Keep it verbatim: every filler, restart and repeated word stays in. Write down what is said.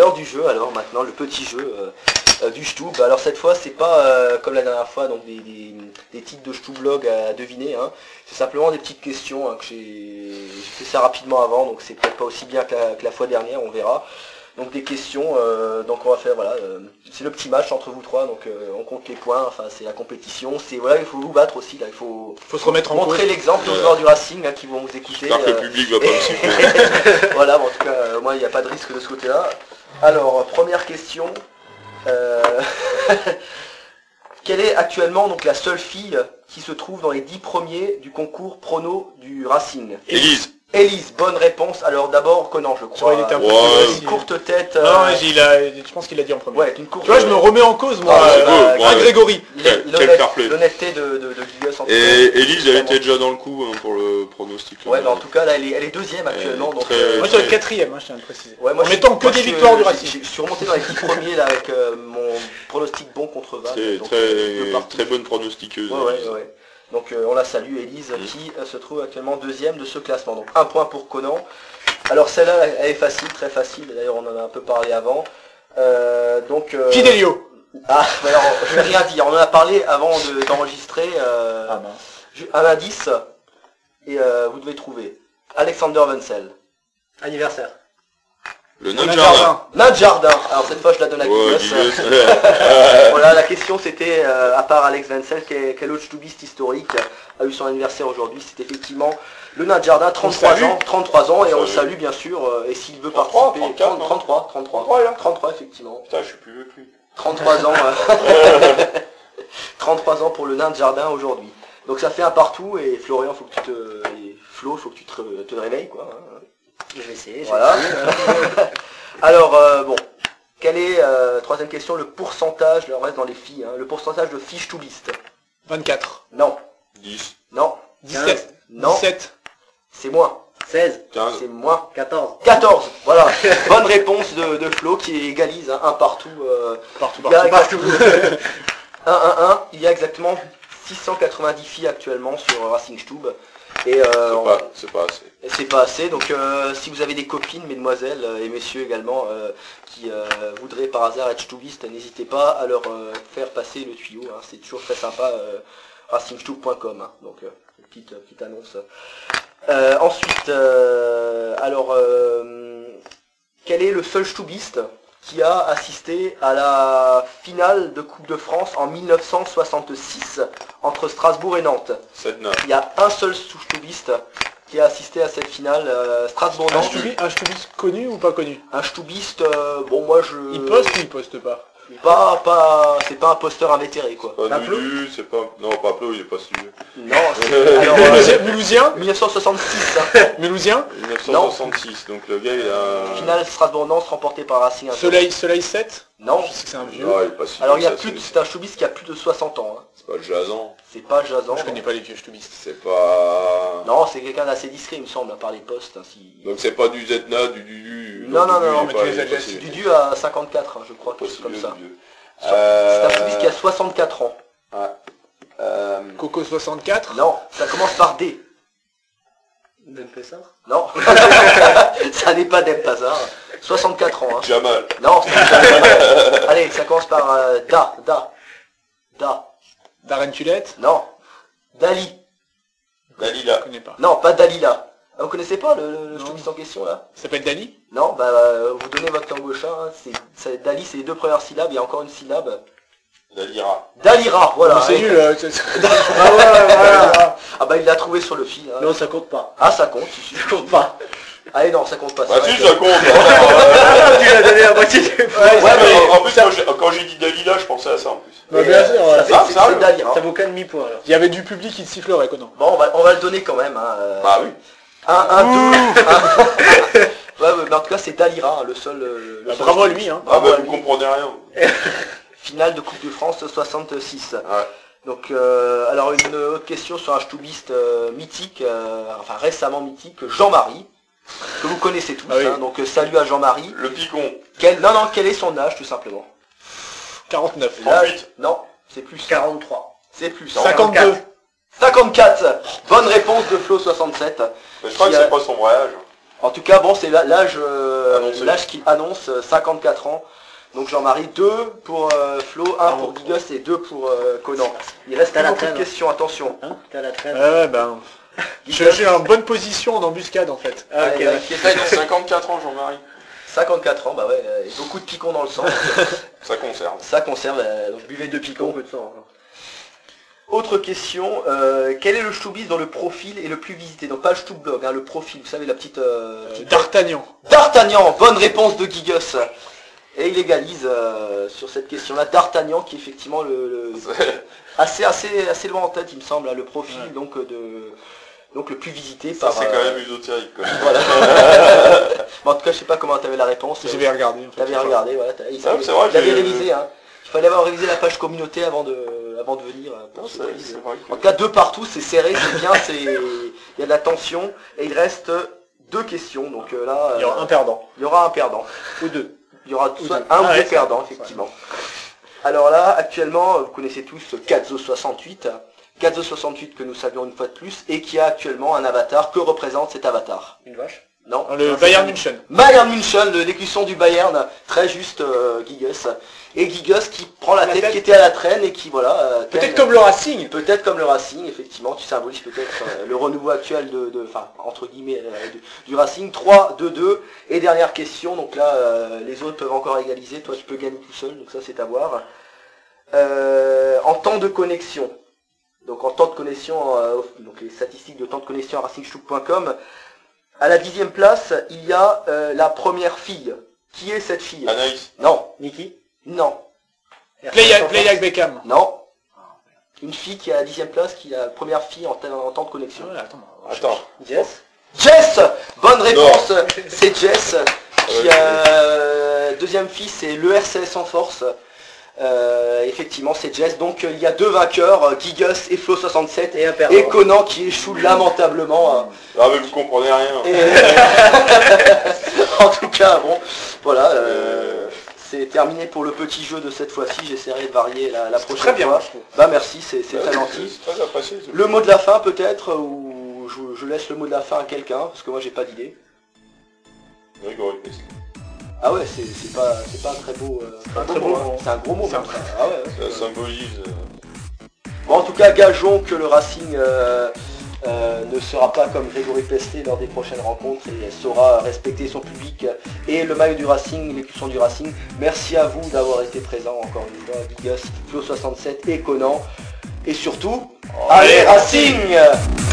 l'heure du jeu, alors maintenant, le petit jeu euh, euh, du Stub. Alors cette fois, c'est pas euh, comme la dernière fois, donc des, des, des titres de Stub-Log à deviner. Hein. C'est simplement des petites questions hein, que j'ai fait ça rapidement avant, donc c'est peut-être pas aussi bien que la, que la fois dernière, on verra. Donc des questions, euh, donc on va faire, voilà, euh, c'est le petit match entre vous trois, donc euh, on compte les points, enfin c'est la compétition, c'est voilà, il faut vous battre aussi, là, il faut, faut se remettre en montrer l'exemple aux joueurs du Racing hein, qui vont vous écouter. J'espère que euh, le public va pas me siffler. Voilà, bon, en tout cas, euh, moi il n'y a pas de risque de ce côté-là. Alors, euh, première question, euh... quelle est actuellement donc la seule fille qui se trouve dans les dix premiers du concours prono du Racing? Élise. Élise, bonne réponse. Alors d'abord Conan, je crois. Il était un peu Ouais. Une courte tête. Non, euh, mais il a, je pense qu'il l'a dit en premier. Ouais, une courte. Tu vois, je me remets en cause, moi, Ah, c'est euh, beau, à ouais. Grégory. Quel- quel L'honnête- fair play. L'honnêteté de, de, de Guillaume en tout cas. Et Élise, elle Vraiment. était déjà dans le coup hein, pour le pronostic. là. Ouais, mais en tout cas, là, elle est, elle est deuxième actuellement. Elle est Donc, très- euh, Moi, je dois être quatrième, hein, je tiens à le préciser. ouais, moi, en je- mettant que moi, des je- victoires du je- Racing. Je suis remonté dans les dix premiers là avec euh, mon pronostic bon contre Val. Très, donc, très, euh, je pars- très bonne pronostiqueuse. Ouais, ouais, Élise. ouais. Donc euh, on la salue, Élise, Mm. qui euh, se trouve actuellement deuxième de ce classement. Donc un point pour Conan. Alors celle-là, elle est facile, très facile. D'ailleurs, on en a un peu parlé avant. Euh, donc. Euh... Fidelio. Ah, mais alors, je vais rien dire. On en a parlé avant de- d'enregistrer. Euh... Ah, mince. ju- Un indice et euh, vous devez trouver. Alexander Wenzel. Anniversaire. Le On a Nain le Jardin. jardin. Nain Jardin. Alors cette fois, je la donne à Ouais, Guillaume. Guillaume. Voilà, la question c'était, euh, à part Alex Wenzel, quel, quel autre Stubiste historique a eu son anniversaire aujourd'hui? C'est effectivement le Nain Jardin, trente-trois salue. ans, trente-trois ans, et on le Salue. salue bien sûr, euh, et s'il veut trente-trois, participer, trente-quatre, trente, trente-trois, trente-trois, trente-trois, là. trente-trois effectivement, Putain, je suis plus vieux que lui. trente-trois ans, euh, trente-trois ans pour le Nain de Jardin aujourd'hui. Donc ça fait un partout, et Florian, faut que tu te, et Flo, faut que tu te, te réveilles quoi. hein. Je vais essayer. je vais Voilà. essayer. Alors, euh, bon, quel est, euh, troisième question, le pourcentage, là, on reste dans les filles, hein, le pourcentage de fiches to list? vingt-quatre. Non, dix, non, dix-sept. non, dix-sept. c'est moins, seize. quinze. c'est moins. quatorze. quatorze, voilà, bonne réponse de, de Flo qui égalise, hein, un partout. Euh, Partout, il y a partout. exactement- un, un, un, il y a exactement six cent quatre-vingt-dix filles actuellement sur Racing Stub. Et euh, C'est on- pas, c'est pas assez. Et c'est pas assez, donc euh, si vous avez des copines, mesdemoiselles euh, et messieurs également, euh, qui euh, voudraient par hasard être stubistes, n'hésitez pas à leur euh, faire passer le tuyau, hein, c'est toujours très sympa, euh, racingstub point com, hein, donc euh, petite, petite annonce. Euh, ensuite, euh, alors, euh, quel est le seul stubiste qui a assisté à la finale de Coupe de France en mille neuf cent soixante-six entre Strasbourg et Nantes? sept neuf. Il y a un seul stubiste qui a assisté à cette finale, euh, Un Strasbourg-Nantes. Stubiste un Stubiste connu ou pas connu? Un stubiste, euh, bon moi je... Il poste ou il poste pas? Pas, pas, c'est pas un posteur invétéré quoi. Pas Pablo Dudu, c'est pas... Non, Pablo, il est pas si vieux. Non, c'est... Alors, euh, Mulhousien Mulhousien mille neuf cent soixante-six, hein. Mulhousien mille neuf cent soixante-six, donc le gars, il a... Finale Strasbourg-Nantes remportée par Racing. Soleil, Soleil sept? Non. Je sais que c'est un vieux. Non, il est pas si Alors il vieux y a que ça, plus, de- c'est- c'est un stubiste qui a plus de soixante ans. Hein. C'est pas le Jason. C'est pas Jason. Je connais pas les vieux Stubistes. C'est pas... Non, c'est quelqu'un d'assez discret il me semble, à part les postes. Hein, si... Donc c'est pas du Zetna, du Dudu... Non, non, Dudu, non, il est mais pas- tu les il est as pas déjà si cités. vieux. Dudu à cinquante-quatre, hein, je crois, Pas quelque si chose comme vieux, ça. du vieux. C'est un stubiste qui a soixante-quatre ans. Ouais. Euh... Coco soixante-quatre? Non, ça commence par D. Dempessar. Non, ça n'est pas Dempazar. soixante-quatre ans. Hein. Jamal. Non, c'est pas- allez, ça commence par euh, Da, Da, Da. Darren Tulette? Non, Dali. Dalila. Je connais pas. Non, pas Dalila. Ah, vous connaissez pas le, le, le Non. stubiste en question là? Ça s'appelle Dali? Non, bah euh, vous donnez votre langue au chat. Hein. C'est, c'est- Dali, c'est les deux premières syllabes. Il y a encore une syllabe. Dalira. Dalira, voilà. C'est hein. nul. euh, c'est- Ah ouais, voilà. Ah bah il l'a trouvé sur le fil. Hein. Non, ça compte pas. Ah ça compte. Si, si. Ça compte pas. Allez non, ça compte pas. Bah c'est si, vrai ça que- compte. hein. Tu l'as donné à moitié du Ouais, Ouais, ouais, mais mais en plus, quand j'ai- quand j'ai dit Dalila, je pensais à ça en plus. Bah, bien sûr, ouais. ça fait- Ah, c'est, sérieux c'est Dalira. Ça vaut qu'un demi-point alors. Il y avait du public qui te sifflerait, Conan. Bon, on va, on va le donner quand même. Hein. euh, Bah oui. Un, un, deux. un- Ouais, ouais, mais en tout cas, c'est Dalira, hein, le seul. euh, le Bah, seul bravo à stubiste. lui, hein. Ah Bravo bah à vous lui. comprenez rien. Finale de Coupe de France soixante-six. Ouais. Donc, euh, alors une autre question sur un stubiste euh, mythique, euh, enfin récemment mythique, Jean-Marie, que vous connaissez tous. Ah oui. Hein, donc euh, salut à Jean-Marie. Le picon. Quel, non, non, quel est son âge tout simplement? quarante-neuf. L'âge, non, c'est plus. quarante-trois. C'est plus. cinquante-deux. cinquante-quatre. Bonne réponse de Flo soixante-sept. Mais je crois Qui que a- c'est pas son vrai âge. En tout cas, bon, c'est la- l'âge euh, Annoncé. l'âge qu'il annonce, euh, cinquante-quatre ans. Donc Jean-Marie, deux pour euh, Flo, un Ah, pour bon. Gigos et deux pour euh, Conan. Il reste T'as la beaucoup de traîne. questions, attention. Hein, t'es à la traîne. Ouais, ouais, ben... Je suis en bonne position en embuscade en fait. Ah, ok, Allez, ouais. la Putain, il question. a cinquante-quatre ans, Jean-Marie. cinquante-quatre ans, bah ouais, euh, et beaucoup de picons dans le sang. Ça conserve. Ça conserve, euh, donc buvez deux Picon, picons. peu de sang. hein. Autre question, euh, quel est le Stubis dont le profil est le plus visité? Donc pas le Stubblog, hein, le profil, vous savez la petite... euh, Euh, D'Artagnan. D'Artagnan, bonne réponse de Gigos. Et il égalise euh, sur cette question-là D'Artagnan qui est effectivement le, le- assez, assez, assez loin en tête il me semble, hein, le profil Ouais. donc euh, de donc le plus visité Ça, par... c'est euh, quand même ésotérique, quoi. Voilà. Bon, en tout cas je sais pas comment t'avais la réponse. J'avais regardé. En fait. T'avais regardé, voilà. t'as- Il Ah, c'est vrai, il avait j'ai- révisé, hein. Il fallait avoir révisé la page communauté avant de, avant de venir. euh, pour Non, ce c'est quiz. c'est vrai En que... tout cas, deux partout, c'est serré, c'est bien, c'est il y a de la tension. Et il reste deux questions, donc euh, là, Il y aura euh, un perdant. il y aura un perdant. Ou deux. Il y aura Ou soit deux. un ou Ah deux ouais, c'est perdants, vrai. effectivement. Alors là, actuellement, vous connaissez tous Kazo soixante-huit. Kazo soixante-huit que nous savions une fois de plus, et qui a actuellement un avatar. Que représente cet avatar? Une vache. Non. Le Non, Bayern c'est- München. Bayern München, le- l'écusson du Bayern, très juste euh, Gigos. Et Gigos qui prend la, La tête, tête. qui était à la traîne et qui voilà. euh, Peut-être telle- comme le Racing. Peut-être comme le Racing, effectivement, tu symbolises peut-être euh, le renouveau actuel de, de- enfin, entre guillemets, euh, du, du Racing. trois, deux, deux. Et dernière question, donc là, euh, les autres peuvent encore égaliser, toi tu peux gagner tout seul, donc ça c'est à voir. Euh, en temps de connexion, donc en temps de connexion, euh, donc les statistiques de temps de connexion à racingstube point com, à la dixième place, il y a euh, la première fille. Qui est cette fille? Anaïs. Non, Niki. non, Play Play Beckham. non. Une fille qui est à la dixième place, qui est la première fille en, en temps de connexion. Ouais, attends. Attends. Jess. Jess, bonne réponse, c'est Jess. Qui, Ouais. euh, deuxième fille, c'est l'E R C S en force. Euh, effectivement, c'est Jess. Donc euh, il y a deux vainqueurs, euh, Gigos et Flo soixante-sept, Et un perdant. et Conan qui échoue lamentablement. euh, Ah mais vous comprenez rien. et- en tout cas, bon, voilà. euh, c'est terminé pour le petit jeu de cette fois-ci. J'essaierai de varier la, la prochaine Très bien. fois. Bah merci, c'est c'est Ouais, très gentil. C'est très apprécié. ce Le mot de la fin peut-être, ou je, je laisse le mot de la fin à quelqu'un, parce que moi j'ai pas d'idée. Grégory Pestel. Ah ouais, c'est c'est pas, c'est pas un très beau, euh, un très très beau beau, mot. hein. C'est un gros mot. C'est un même, ça. Ah ouais, ouais. Ça symbolise... euh, Bon, en tout cas, gageons que le Racing euh, euh, ne sera pas comme Grégory Pestet lors des prochaines rencontres et saura respecter son public et le maillot du Racing, l'écusson du Racing. Merci à vous d'avoir été présents encore une fois, Gigos, Flo soixante-sept et Conan. Et surtout, allez Racing!